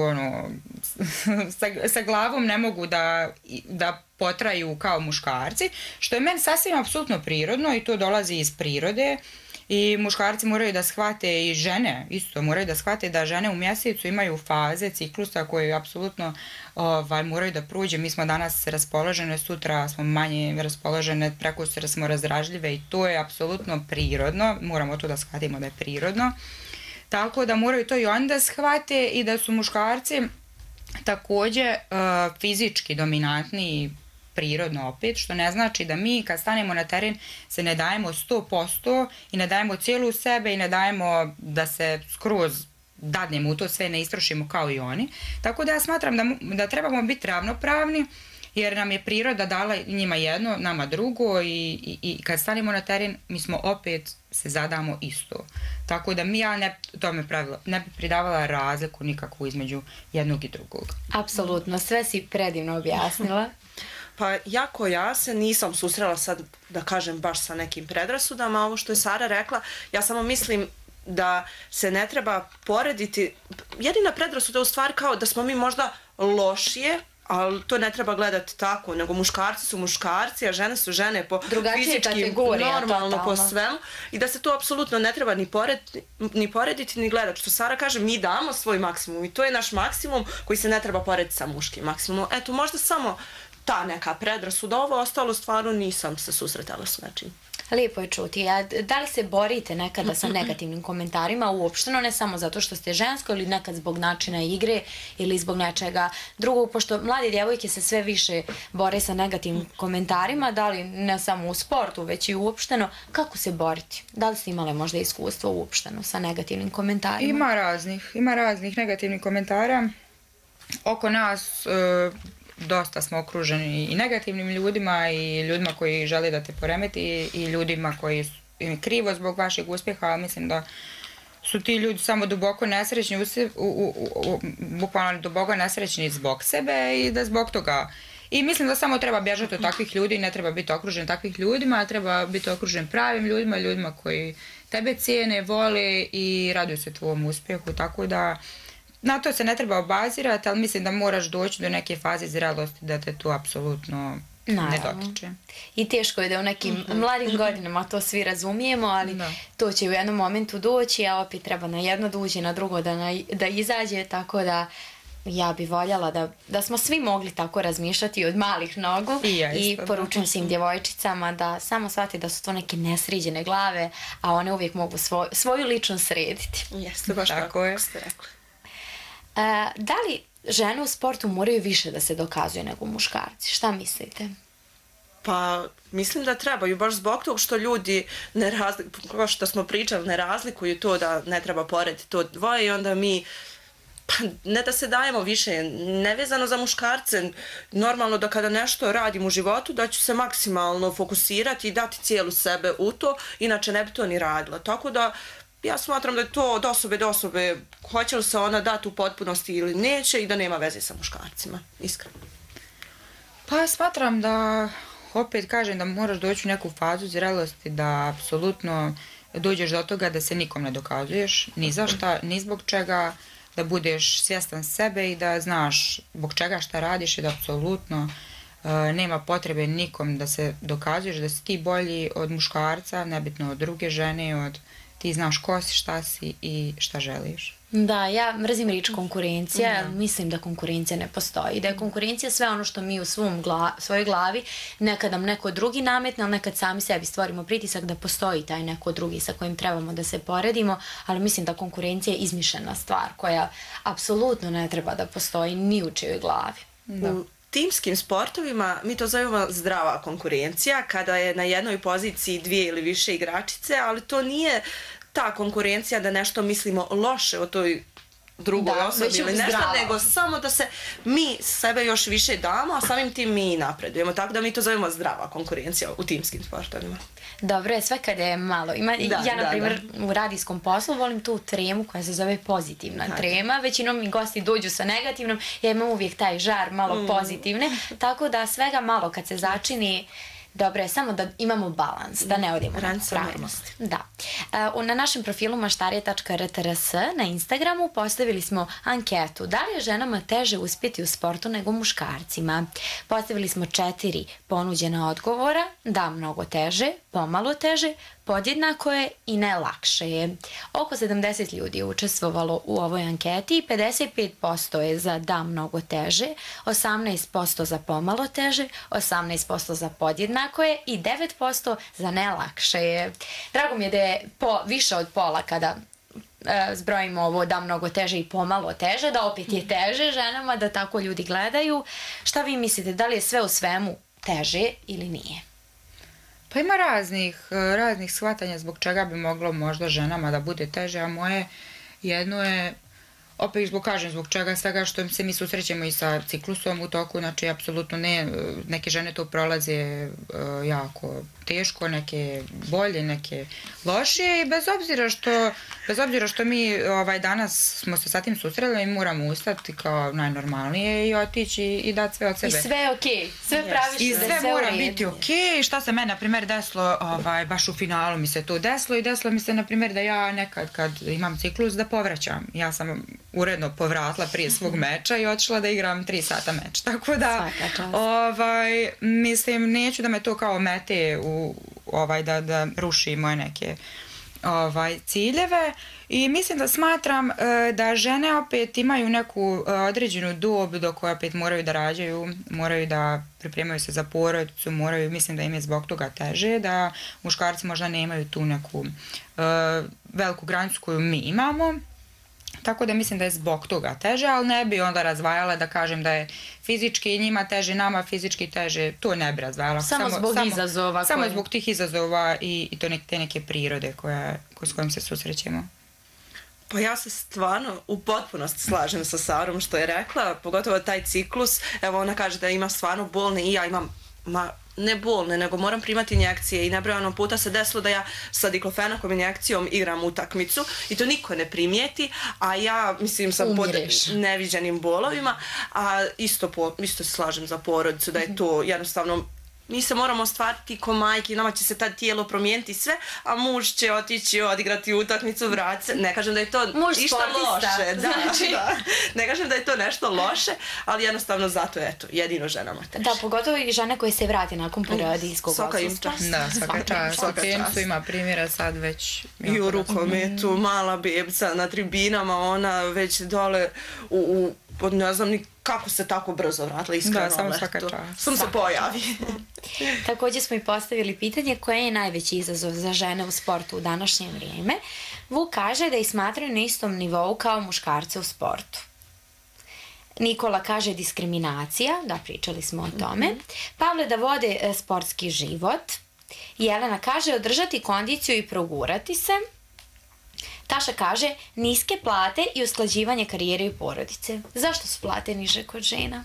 S2: sa glavom ne mogu da potraju kao muškarci, što je meni sasvim apsolutno prirodno i to dolazi iz prirode I muškarci moraju da shvate i žene isto moraju da shvate da žene u mjesecu imaju faze ciklusa koje apsolutno moraju da prođe. Mi smo danas raspoložene, sutra smo manje raspoložene, prekosutra smo razdražljive i to je apsolutno prirodno. Moramo to da shvatimo da je prirodno. Tako da moraju to i oni da shvate i da su muškarci također fizički dominantni prirodno opet, što ne znači da mi kad stanemo na teren se ne dajemo 100% i ne dajemo cijelu sebe i ne dajemo da se skroz dadnemo u to sve, ne istrošimo kao i oni. Tako da ja smatram da trebamo biti ravnopravni jer nam je priroda dala njima jedno, nama drugo i kad stanemo na teren mi smo opet se zadamo isto. Tako da ja ne bi pridavala razliku nikakvu između jednog i drugog.
S5: Apsolutno, sve si predivno objasnila.
S1: Pa jako ja se nisam susrela sad, da kažem, baš sa nekim predrasudama. Ovo što je Sara rekla, ja samo mislim da se ne treba porediti. Jedina predrasuda je u stvari kao da smo mi možda lošije, ali to ne treba gledati tako, nego muškarci su muškarci, a žene su žene po fizičkim, normalno po svemu. I da se to apsolutno ne treba ni porediti, ni gledati. Što Sara kaže, mi damo svoj maksimum i to je naš maksimum koji se ne treba porediti sa muškim maksimumom. Eto, možda samo ta neka predrasuda, ovo ostalo stvarno nisam se susretala s nečim.
S5: Lijepo je čuti. A da li se borite nekada sa negativnim komentarima uopšteno, ne samo zato što ste žensko ili nekad zbog načina igre ili zbog nečega drugog, pošto mlade djevojke se sve više bore sa negativnim komentarima, da li ne samo u sportu, već i uopšteno, kako se boriti? Da li ste imale možda iskustvo uopšteno sa negativnim komentarima?
S2: Ima raznih negativnih komentara. Oko nas dosta smo okruženi i negativnim ljudima i ljudima koji žele da te poremeti i ljudima koji im krivo zbog vašeg uspjeha, ali mislim da su ti ljudi samo duboko nesrećni, bukvalno duboko nesrećni zbog sebe i da zbog toga. I mislim da samo treba bježati od takvih ljudi, ne treba biti okružen takvih ljudima, treba biti okružen pravim ljudima, ljudima koji tebe cijene, vole i raduju se tvom uspjehu, tako da na to se ne treba obazirati, ali mislim da moraš doći do neke faze zrelosti da te to apsolutno ne dotiče.
S5: I teško je da u nekim mladim godinama to svi razumijemo, ali to će u jednom momentu doći, a opet treba na jedno doći, na drugo da izađe, tako da ja bi voljela da smo svi mogli tako razmišljati od malih nogu i poručujem svim djevojčicama da samo shvate da su to neke nesređene glave, a one uvijek mogu svoju ličnost srediti.
S1: Jeste, baš tako ste rekli.
S5: Da li žene u sportu moraju više da se dokazuju nego muškarci? Šta mislite?
S1: Pa mislim da trebaju, baš zbog toga što ljudi kao što smo pričali, ne razlikuju to da ne treba porediti to dvoje i onda mi ne da se dajemo više, nevezano za muškarce, normalno da kada nešto radim u životu da ću se maksimalno fokusirati i dati cijelu sebe u to, inače ne bi to ni radila. Tako da ja smatram da je to od osobe do osobe, hoće li se ona dati u potpunosti ili neće i da nema veze sa muškarcima, iskreno.
S2: Pa smatram da, opet kažem da moraš doći u neku fazu zrelosti da apsolutno dođeš do toga da se nikom ne dokazuješ, ni za šta, ni zbog čega, da budeš svjestan sebe i da znaš zbog čega šta radiš i da apsolutno nema potrebe nikom da se dokazuješ, da si ti bolji od muškarca, nebitno od druge žene, ti znaš ko si, šta si i šta želiš.
S5: Da, ja mrzim riječ konkurencija, mislim da konkurencija ne postoji. Da je konkurencija sve ono što mi u svojoj glavi nekad nam neko drugi nametne, ali nekad sami sebi stvorimo pritisak da postoji taj neko drugi sa kojim trebamo da se poredimo, ali mislim da konkurencija je izmišljena stvar koja apsolutno ne treba da postoji ni u čijoj glavi.
S1: Da. U timskim sportovima mi to zovemo zdrava konkurencija, kada je na jednoj poziciji dvije ili više igračice, ali to nije ta konkurencija da nešto mislimo loše o toj drugoj osobi ili nešto, nego samo da se mi sebe još više damo, a samim tim mi napredujemo. Tako da mi to zovemo zdrava konkurencija u timskim sportovima.
S5: Dobro je, sve kada je malo. Ja, na primjer, u radijskom poslu volim tu tremu koja se zove pozitivna trema. Većinom mi gosti dođu sa negativnom, ja imam uvijek taj žar malo pozitivne, tako da svega malo kad se začini. Dobro je, samo da imamo balans, da ne odimo na krajnost. Da. Na našem profilu maštarije.rtrs na Instagramu postavili smo anketu da li je ženama teže uspjeti u sportu nego muškarcima. Postavili smo 4 ponuđena odgovora, da mnogo teže, pomalo teže, podjednako je i ne lakše je. Oko 70 ljudi je učestvovalo u ovoj anketi, 55% je za da mnogo teže, 18% za pomalo teže, 18% za podjednako je i 9% za ne lakše je. Drago mi je da je više od pola kada zbrojimo ovo da mnogo teže i pomalo teže, da opet je teže ženama, da tako ljudi gledaju. Šta vi mislite, da li je sve u svemu teže ili nije?
S2: Pa ima raznih shvatanja zbog čega bi moglo možda ženama da bude teže, a moje jedno je, opet zbog čega svega što se mi susrećemo i sa ciklusom u toku, znači apsolutno ne, neke žene to prolaze jako teško, neke bolje, neke lošije i bez obzira što mi danas smo se sa tim susreli i moramo ustati kao najnormalnije i otići i dati sve od sebe.
S5: I sve je okej, sve praviš
S2: i
S5: da
S2: sve
S5: sve
S2: mora biti okej. Šta se meni, na primjer, desilo, baš u finalu mi se to desilo i desilo mi se, na primjer, da ja nekad kad imam ciklus da povraćam. Ja sam uredno povratila prije svog meča i otišla da igram 3 sata meč. Tako da, mislim, neću da me to kao mete da ruši moje neke ciljeve i mislim da smatram da žene opet imaju neku određenu dob do koje opet moraju da rađaju, moraju da pripremaju se za porodicu, mislim da im je zbog toga teže, da muškarci možda nemaju tu neku veliku granicu koju mi imamo. Tako da mislim da je zbog toga teže, ali ne bi onda razvajala da kažem da je fizički njima teže, nama fizički teže, to ne bi razvajala.
S5: Samo zbog izazova.
S2: Samo zbog tih izazova i te neke prirode s kojim se susrećemo.
S1: Pa ja se stvarno u potpunosti slažem sa Sarom što je rekla, pogotovo taj ciklus. Evo ona kaže da ima stvarno bolne i ja imam, ne bolne, nego moram primati injekcije i nebrojano puta se desilo da ja sa diklofenakom injekcijom igram utakmicu i to niko ne primijeti, a ja mislim sam pod neviđenim bolovima, a isto se slažem za porodicu da je to jednostavno, mi se moramo ostvariti ko majke, nama će se tad tijelo promijeniti sve, a muž će otići odigrati utakmicu, vratiti se. Ne kažem da je to ništa loše. Da. Ne kažem da je to nešto loše, ali jednostavno zato je jedino ženama teže.
S5: Da, pogotovo i žene koje se vrati nakon porodijskog odsustva.
S2: Da, svaka čast. U tenisu ima primjera sad već.
S1: I u rukometu, mala bebica na tribinama, ona već dole ne znam ni kako se tako brzo vratila, iskreno.
S2: Da, samo svaka čast.
S1: Sam se pojavi.
S5: Također smo i postavili pitanje koje je najveći izazov za žene u sportu u današnje vrijeme. Vuk kaže da ih smatraju na istom nivou kao muškarce u sportu. Nikola kaže diskriminacija, da, pričali smo o tome. Pavle da vode sportski život. Jelena kaže održati kondiciju i progurati se. Taša kaže niske plate i usklađivanje karijere i porodice. Zašto su plate niže kod žena?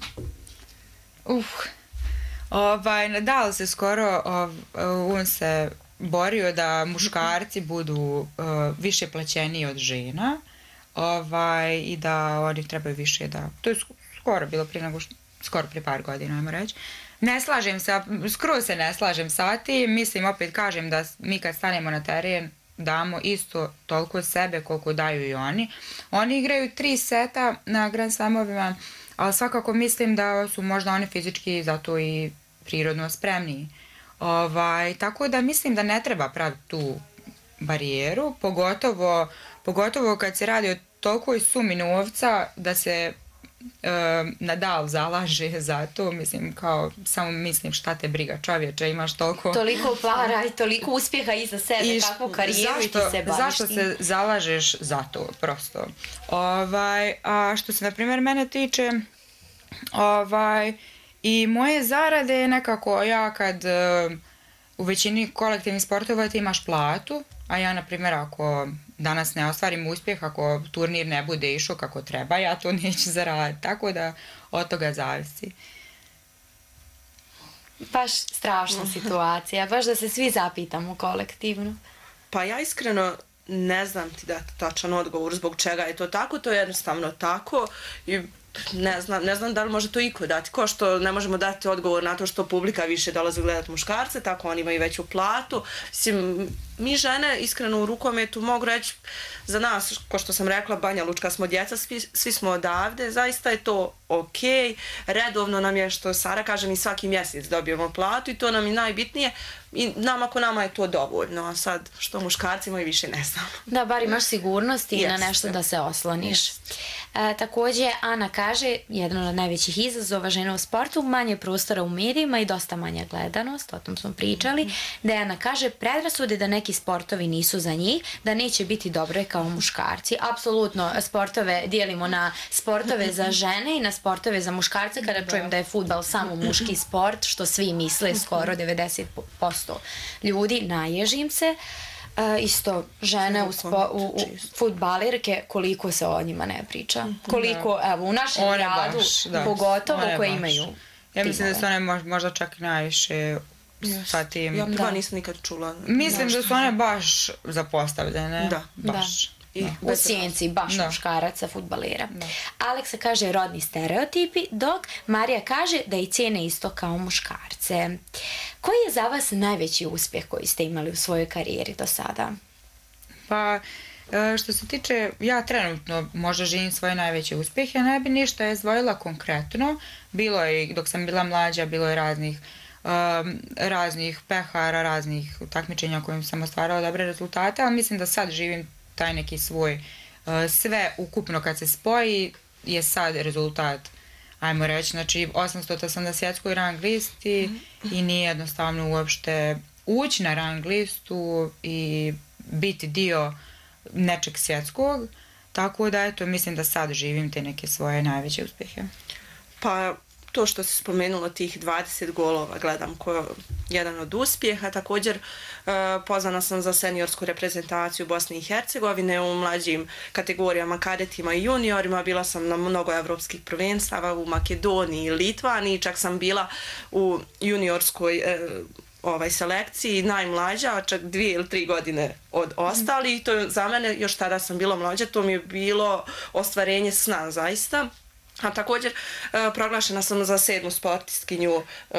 S2: Nadal se skoro, on se borio da muškarci budu više plaćeniji od žena i da oni trebaju više da... To je skoro bilo prije par godina, ajmo reći. Ne slažem se, skroz se ne slažem sa tim. Mislim, opet kažem da mi kad stanemo na teren damo isto toliko sebe koliko daju i oni. Oni igraju 3 seta na Grand Slamovima, ali svakako mislim da su možda oni fizički zato i prirodno spremniji. Tako da mislim da ne treba praviti tu barijeru, pogotovo kad se radi o tolikoj sumi novca da se Nadal zalaže za to, mislim kao samo mislim šta te briga čovječe, imaš
S5: toliko para i toliko uspjeha iza sebe, kakvu karijeru i ti se baviš.
S2: Zašto se zalažeš za to prosto? A što se na primjer mene tiče i moje zarade nekako ja kad u većini kolektivnih sportova ti imaš platu, a ja na primjer ako danas ne ostvarim uspjeh, ako turnir ne bude išao kako treba, ja to neću zaraditi, tako da od toga zavisi.
S5: Baš strašna situacija, baš da se svi zapitamo kolektivno.
S1: Pa ja iskreno ne znam ti dati tačan odgovor zbog čega je to tako, to je jednostavno tako i ne znam da li može to iko dati. Ko što ne možemo dati odgovor na to što publika više dolazi gledati muškarce, tako oni imaju veću platu. Mislim, mi žene, iskreno u rukometu, mogu reći za nas, ko što sam rekla, Banja Lučka smo djeca, svi smo odavde, zaista je to ok, redovno nam je, što Sara kaže, mi svaki mjesec dobijemo platu i to nam je najbitnije i nama je to dovoljno, a sad što muškarcima i više ne znam.
S5: Da, bar imaš sigurnost i na nešto da se osloniš. Također, Ana kaže, jedan od najvećih izazova žena u sportu, manje prostora u medijima i dosta manja gledanost, o tom smo pričali. Dejana kaže, predrasude da neki sportovi nisu za njih, da neće biti dobre kao muškarci. Apsolutno, sportove dijelimo na sportove za žene i na sportove za muškarce, kada čujem da je fudbal samo muški sport, što svi misle, skoro 90% ljudi, naježim se. Isto žene u fudbalirke, koliko se o njima ne priča. Koliko, evo, u našem gradu, pogotovo koje imaju.
S2: Ja mislim da su one možda čak najviše sa tim.
S1: Ja dva nisam nikad čula.
S2: Mislim da su one baš zapostavljene.
S1: Da.
S2: Baš.
S5: U sjenci baš muškaraca fudbalera. Aleksa kaže rodni stereotipi, dok Marija kaže da i cijene isto kao muškarce. Koji je za vas najveći uspjeh koji ste imali u svojoj karijeri do sada?
S2: Pa, što se tiče, ja trenutno možda živim svoje najveće uspjehe, ne bi ništa izdvojila konkretno. Bilo je, dok sam bila mlađa, bilo je raznih pehara, raznih takmičenja kojim sam ostvarala dobre rezultate, ali mislim da sad živim taj neki svoj, sve ukupno kad se spoji je sad rezultat, ajmo reći, znači 800 sam na svjetskoj rang listi i nije jednostavno uopšte ući na rang listu i biti dio nečeg svjetskog, tako da eto, mislim da sad živim te neke svoje najveće uspjehe.
S1: Pa to što se spomenulo, tih 20 golova, gledam kao jedan od uspjeha. Također pozvana sam za seniorsku reprezentaciju Bosne i Hercegovine u mlađim kategorijama, kadetima i juniorima. Bila sam na mnogo evropskih prvenstava u Makedoniji i Litvaniji, čak sam bila u juniorskoj selekciji, najmlađa, čak 2 ili 3 godine od ostalih. To za mene, još tada sam bila mlađa, to mi je bilo ostvarenje sna zaista. A također proglašena sam za 7. sportistkinju,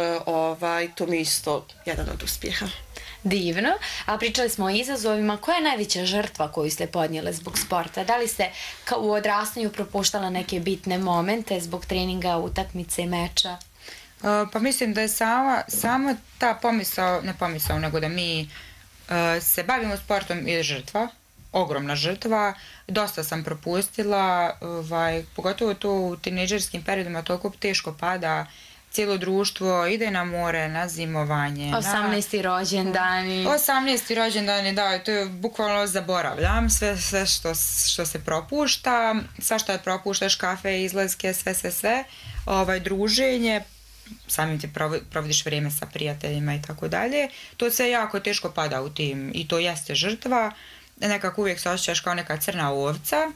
S1: to mi je isto jedan od uspjeha.
S5: Divno. A pričali smo o izazovima. Koja je najveća žrtva koju ste podnijele zbog sporta? Da li ste u odrastanju propuštala neke bitne momente zbog treninga, utakmice, meča?
S2: Pa mislim da je sama ta pomisao, nego da mi se bavimo sportom je žrtva, ogromna žrtva. Dosta sam propustila, pogotovo to u tinejdžerskim periodima toliko teško pada, cijelo društvo ide na more, na zimovanje.
S5: 18. rođendani.
S2: 18. rođendani, da, to je bukvalno zaboravljam, sve što se propušta, sva što propuštaš, kafe, izlazke, sve, druženje, samim ti provodiš vrijeme sa prijateljima i tako dalje. To sve jako teško pada u tim i to jeste žrtva. Nekako uvijek se osjećaš kao neka crna ovca,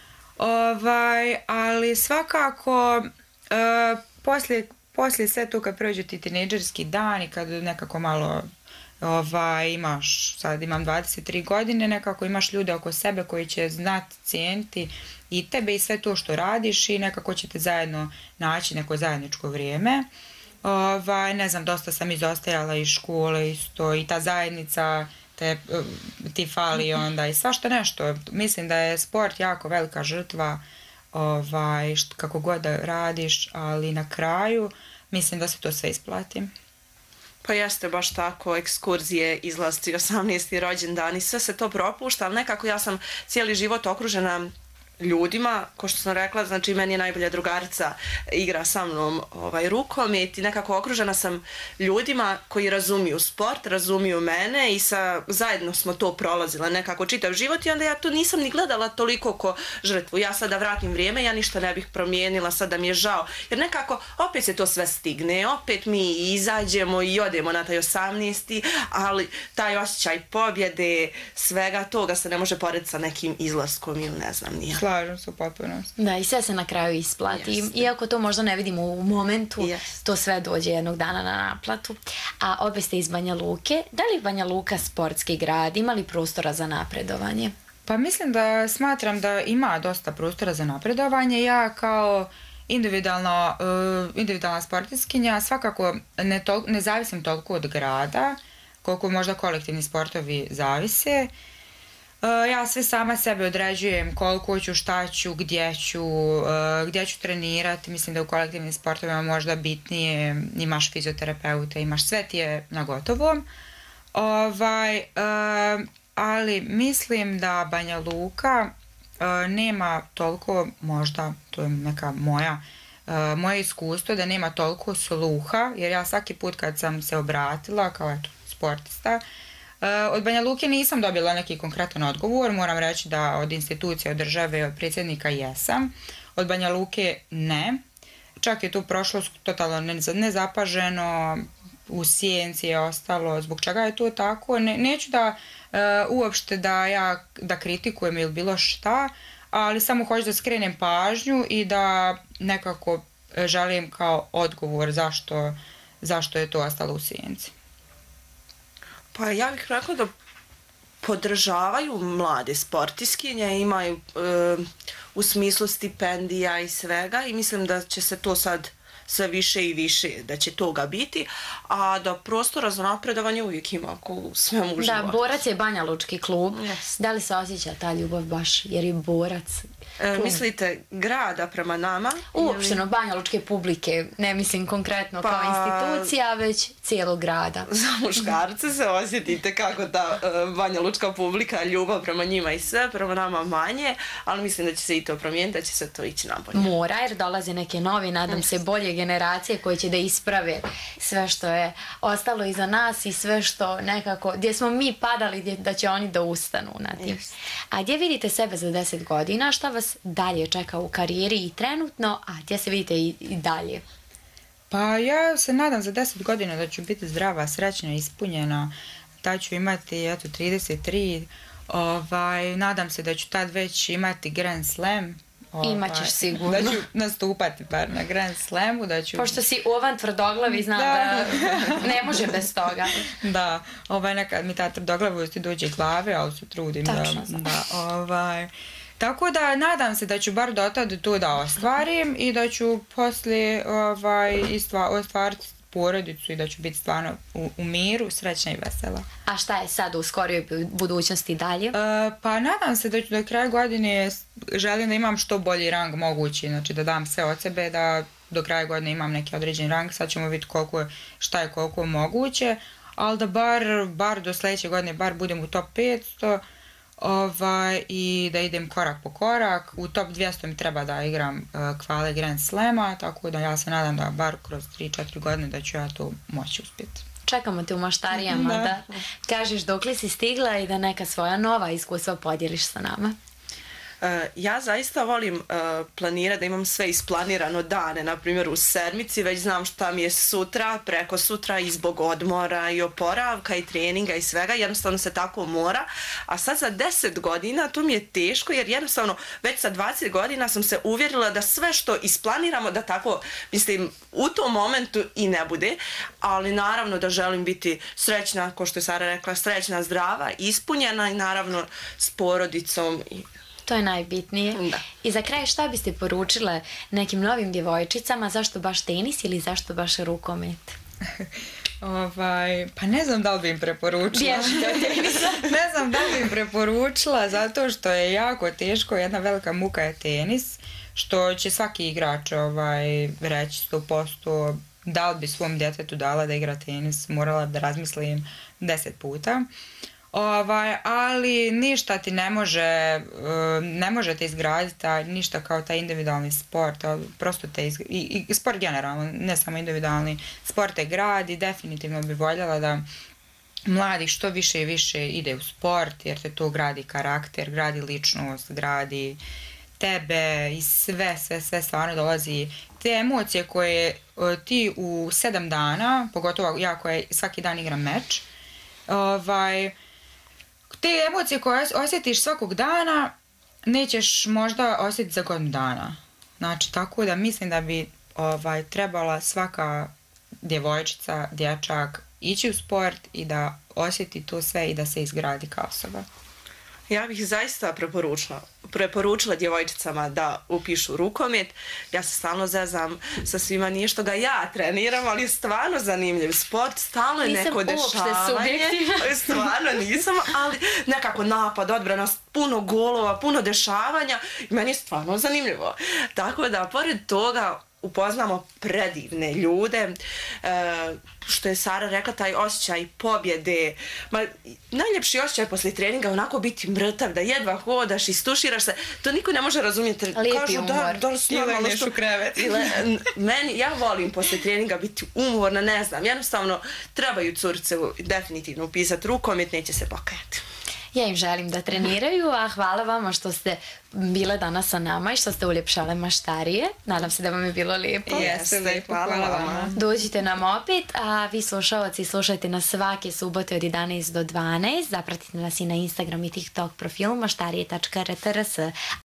S2: ali svakako poslije sve to kad prođe ti tinejdžerski dan i kad nekako malo imaš, sad imam 23 godine, nekako imaš ljude oko sebe koji će znati cijeniti i tebe i sve to što radiš i nekako ćete zajedno naći neko zajedničko vrijeme. Ne znam, dosta sam izostajala iz škole isto i ta zajednica ti fali onda i svašta nešto. Mislim da je sport jako velika žrtva kako god da radiš, ali na kraju mislim da se to sve isplati.
S1: Pa jeste baš tako, ekskurzije, izlazci, 18. rođendani, sve se to propušta, ali nekako ja sam cijeli život okružena ljudima, ko što sam rekla, znači meni je najbolja drugarica, igra sa mnom rukomet i nekako okružena sam ljudima koji razumiju sport, razumiju mene i zajedno smo to prolazila nekako čitav život i onda ja to nisam ni gledala toliko ko žrtvu. Ja sada vratim vrijeme, ja ništa ne bih promijenila, sada mi je žao, jer nekako opet se to sve stigne, opet mi izađemo i odemo na taj 18. ali taj osjećaj pobjede, svega toga se ne može porediti sa nekim izlaskom ili ne znam nija.
S2: Slažem se u potpunosti.
S5: Da, i sve se na kraju isplati. Iako to možda ne vidimo u momentu, to sve dođe jednog dana na naplatu. A obje ste iz Banja Luke. Da li Banja Luka sportski grad? Ima li prostora za napredovanje?
S2: Pa smatram da ima dosta prostora za napredovanje. Ja kao individualna sportiskinja, svakako ne zavisim toliko od grada, koliko možda kolektivni sportovi zavise. Ja sve sama sebe određujem koliko ću, šta ću, gdje ću trenirati. Mislim da u kolektivnim sportovima možda bitnije, imaš fizioterapeuta, imaš sve ti je na gotovo. Ali mislim da Banja Luka nema toliko, možda to je neka moje iskustvo, da nema toliko sluha, jer ja svaki put kad sam se obratila kao sportista, od Banja Luke nisam dobila neki konkretan odgovor, moram reći da od institucije, od države, od predsjednika jesam, od Banja Luke ne, čak je tu prošlo totalno nezapaženo, u sjenci je ostalo, zbog čega je to tako, neću da uopšte da kritikujem ili bilo šta, ali samo hoću da skrenem pažnju i da nekako želim kao odgovor zašto je to ostalo u sjenci.
S1: Pa ja bih rekla da podržavaju mlade sportiskinje, imaju u smislu stipendija i svega i mislim da će se to sad sve više i više, da će toga biti, a da prostora za napredovanje uvijek ima ako u svemu u životu.
S5: Da, Borac je Banja Lučki klub. Yes. Da li se osjeća ta ljubav baš jer je Borac
S1: mislite grada prema nama?
S5: Uopšteno Banja Lučke publike, ne mislim konkretno kao institucija, već cijelog grada.
S1: Za muškarce se osjetite kako ta Banja Lučka publika, ljubav prema njima i sve, prema nama manje, ali mislim da će se i to promijeniti, da će se to ići nabolje.
S5: Mora, jer dolaze neke nove, nadam se, bolje generacije koje će da isprave sve što je ostalo iza nas i sve što nekako, gdje smo mi padali, da će oni da ustanu na tim. Yes. A gdje vidite sebe za 10 godina? Šta vas dalje čeka u karijeri i trenutno, a gdje se vidite i dalje?
S2: Pa ja se nadam za 10 godina da ću biti zdrava, srećna, ispunjena, da ću imati 33, nadam se da ću tad već imati Grand Slam.
S5: Imaćeš sigurno.
S2: Da ću nastupati bar na Grand Slamu.
S5: Pošto si ovan tvrdoglavi, znam da ne može bez toga.
S2: Da, nekad mi ta tvrdoglavost dođe glave, ali se trudim tako da nadam se da ću bar dotad to da ostvarim i da ću poslije ostvariti porodicu i da ću biti stvarno u miru, srećna i vesela.
S5: A šta je sad u skorijoj budućnosti dalje?
S2: Pa nadam se da ću do kraja godine želim da imam što bolji rang mogući, znači da dam sve od sebe, da do kraja godine imam neki određen rang, sad ćemo vidjeti šta je koliko je moguće, ali da bar do sljedeće godine bar budem u top 500 i da idem korak po korak. U top 200 mi treba da igram kvale Grand Slama, tako da ja se nadam da bar kroz 3-4 godine da ću ja to moći uspjeti.
S5: Čekamo te u Maštarijama da kažeš dokle si stigla i da neka svoja nova iskustva podijeliš sa nama.
S1: Ja zaista volim planirati, da imam sve isplanirano dane, na primjer u sedmici, već znam šta mi je sutra, preko sutra i zbog odmora i oporavka i treninga i svega, jednostavno se tako mora, a sad za 10 godina to mi je teško jer jednostavno već sa 20 godina sam se uvjerila da sve što isplaniramo da tako, mislim, u tom momentu i ne bude, ali naravno da želim biti srećna, kao što je Sara rekla, srećna, zdrava, ispunjena i naravno s porodicom i
S5: to je najbitnije.
S1: Da.
S5: I za kraj šta biste poručile nekim novim djevojčicama, zašto baš tenis ili zašto baš rukomet?
S2: Pa ne znam da li bi im preporučila. Ne znam da li bi im preporučila zato što je jako teško, jedna velika muka je tenis, što će svaki igrač reći 100%, da li bi svom djetetu dala da igra tenis, morala da razmislim 10 puta. Ali ništa ti ne možete izgraditi ništa kao taj individualni sport, prosto i sport generalno, ne samo individualni, sport te gradi, definitivno bi voljela da mladi što više i više ide u sport jer te to gradi karakter, gradi ličnost, gradi tebe i sve stvarno dolazi. Te emocije koje ti u 7 dana, pogotovo ja koja svaki dan igram meč, te emocije koje osjetiš svakog dana nećeš možda osjetiti za godinu dana. Znači, tako da mislim da bi trebala svaka djevojčica, dječak ići u sport i da osjeti to sve i da se izgradi kao osoba.
S1: Ja bih zaista preporučila djevojčicama da upišu rukomet. Ja se stalno zezam sa svima, nije što ga ja treniram, ali je stvarno zanimljiv sport, stalno je neko dešavanje. Stvarno nisam, ali nekako napad, odbrana, puno golova, puno dešavanja i meni je stvarno zanimljivo. Tako da, pored toga, upoznamo predivne ljude, što je Sara rekla, taj osjećaj pobjede. Najljepši osjećaj poslije treninga je onako biti mrtav, da jedva hodaš, istuširaš se, to niko ne može razumjeti.
S5: Lijepi umor.
S2: I legneš u krevet.
S1: Ja volim poslije treninga biti umorna, ne znam, jednostavno trebaju curice definitivno upisati rukomet, neće se pokajati.
S5: Ja im želim da treniraju, a hvala vama što ste bile danas sa nama i što ste uljepšale maštarije. Nadam se da vam je bilo lijepo.
S2: Jeste, lijepo, hvala vama.
S5: Dođite nam opet, a vi slušalci slušajte nas svake subote od 11 do 12. Zapratite nas i na Instagram i TikTok profilu maštarije.rtrs.